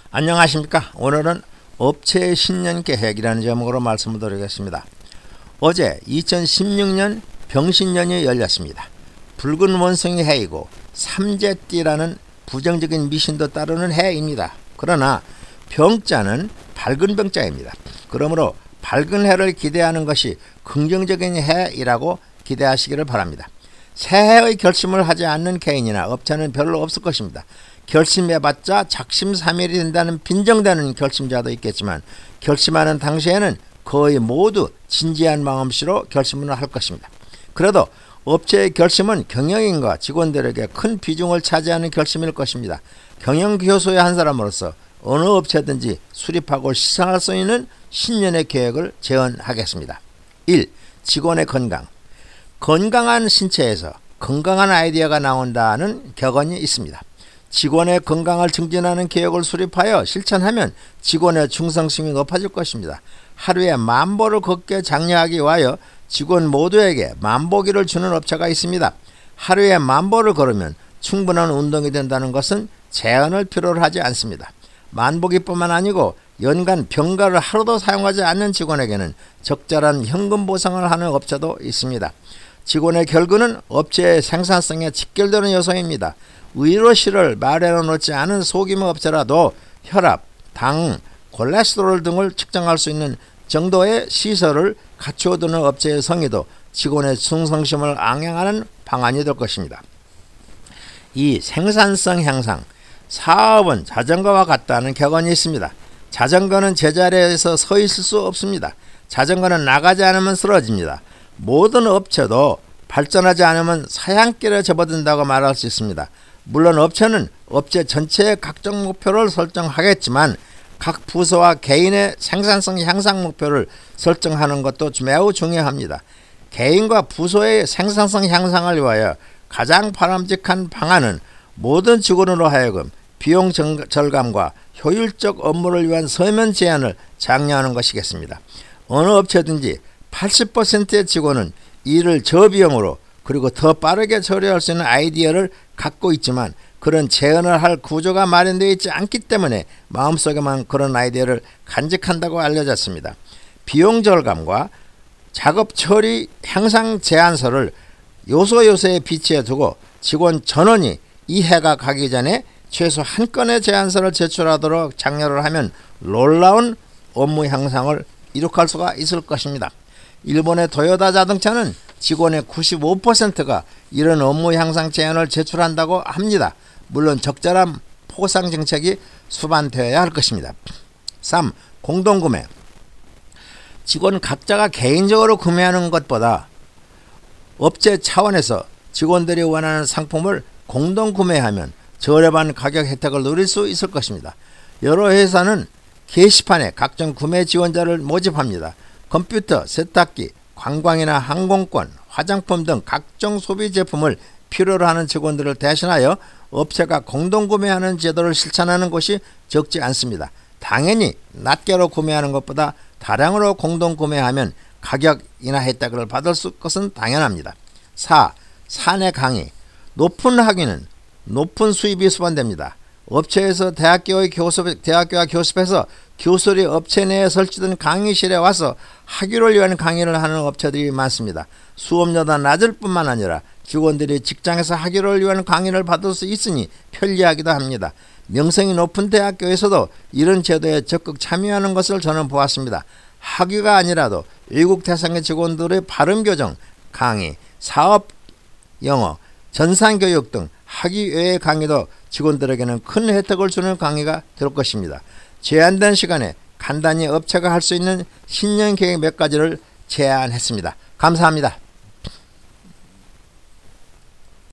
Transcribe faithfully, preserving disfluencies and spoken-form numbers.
안녕하십니까. 오늘은 업체의 신년 계획이라는 제목으로 말씀을 드리겠습니다. 어제 이천십육 년 병신년이 열렸습니다. 붉은 원숭이 해이고 삼재띠라는 부정적인 미신도 따르는 해입니다. 그러나 병자는 밝은 병자입니다. 그러므로 밝은 해를 기대하는 것이 긍정적인 해이라고 기대하시기를 바랍니다. 새해의 결심을 하지 않는 개인이나 업체는 별로 없을 것입니다. 결심해봤자 작심삼일이 된다는 빈정대는 결심자도 있겠지만 결심하는 당시에는 거의 모두 진지한 마음씨로 결심을 할 것입니다. 그래도 업체의 결심은 경영인과 직원들에게 큰 비중을 차지하는 결심일 것입니다. 경영교수의 한 사람으로서 어느 업체든지 수립하고 시상할 수 있는 신년의 계획을 제언하겠습니다. 일. 직원의 건강. 건강한 신체에서 건강한 아이디어가 나온다는 격언이 있습니다. 직원의 건강을 증진하는 계획을 수립하여 실천하면 직원의 충성심이 높아질 것입니다. 하루에 만보를 걷게 장려하기 위하여 직원 모두에게 만보기를 주는 업체가 있습니다. 하루에 만보를 걸으면 충분한 운동이 된다는 것은 제한을 필요로 하지 않습니다. 만보기뿐만 아니고 연간 병가를 하루도 사용하지 않는 직원에게는 적절한 현금 보상을 하는 업체도 있습니다. 직원의 결근은 업체의 생산성에 직결되는 요소입니다. 의료실을 마련해 놓지 않은 소규모 업체라도 혈압, 당, 콜레스테롤 등을 측정할 수 있는 정도의 시설을 갖추어두는 업체의 성의도 직원의 충성심을 앙양하는 방안이 될 것입니다. 이 생산성 향상. 사업은 자전거와 같다는 격언이 있습니다. 자전거는 제자리에서 서 있을 수 없습니다. 자전거는 나가지 않으면 쓰러집니다. 모든 업체도 발전하지 않으면 사양길에 접어든다고 말할 수 있습니다. 물론 업체는 업체 전체의 각종 목표를 설정하겠지만 각 부서와 개인의 생산성 향상 목표를 설정하는 것도 매우 중요합니다. 개인과 부서의 생산성 향상을 위하여 가장 바람직한 방안은 모든 직원으로 하여금 비용 절감과 효율적 업무를 위한 서면 제안을 장려하는 것이겠습니다. 어느 업체든지 팔십 퍼센트의 직원은 일을 저비용으로 그리고 더 빠르게 처리할 수 있는 아이디어를 갖고 있지만 그런 제안을 할 구조가 마련되어 있지 않기 때문에 마음속에만 그런 아이디어를 간직한다고 알려졌습니다. 비용 절감과 작업 처리 향상 제안서를 요소 요소에 비치해 두고 직원 전원이 이 해가 가기 전에 최소 한 건의 제안서를 제출하도록 장려를 하면 놀라운 업무 향상을 이룩할 수가 있을 것입니다. 일본의 토요타 자동차는 직원의 구십오 퍼센트가 이런 업무 향상 제안을 제출한다고 합니다. 물론 적절한 포상 정책이 수반되어야 할 것입니다. 삼. 공동구매. 직원 각자가 개인적으로 구매하는 것보다 업체 차원에서 직원들이 원하는 상품을 공동구매하면 저렴한 가격 혜택을 누릴 수 있을 것입니다. 여러 회사는 게시판에 각종 구매 지원자를 모집합니다. 컴퓨터, 세탁기, 관광이나 항공권, 화장품 등 각종 소비 제품을 필요로 하는 직원들을 대신하여 업체가 공동구매하는 제도를 실천하는 곳이 적지 않습니다. 당연히 낱개로 구매하는 것보다 다량으로 공동구매하면 가격이나 혜택을 받을 것은 당연합니다. 사. 사내 강의. 높은 학위는 높은 수입이 수반됩니다. 업체에서 대학교의 교습, 대학교와 교습해서 교수들이 업체 내에 설치된 강의실에 와서 학위를 위한 강의를 하는 업체들이 많습니다. 수업료가 낮을 뿐만 아니라 직원들이 직장에서 학위를 위한 강의를 받을 수 있으니 편리하기도 합니다. 명성이 높은 대학교에서도 이런 제도에 적극 참여하는 것을 저는 보았습니다. 학위가 아니라도 외국 대상의 직원들의 발음교정, 강의, 사업 영어, 전산교육 등 학위 외의 강의도 직원들에게는 큰 혜택을 주는 강의가 될 것입니다. 제한된 시간에 간단히 업체가 할 수 있는 신년 계획 몇 가지를 제안했습니다. 감사합니다.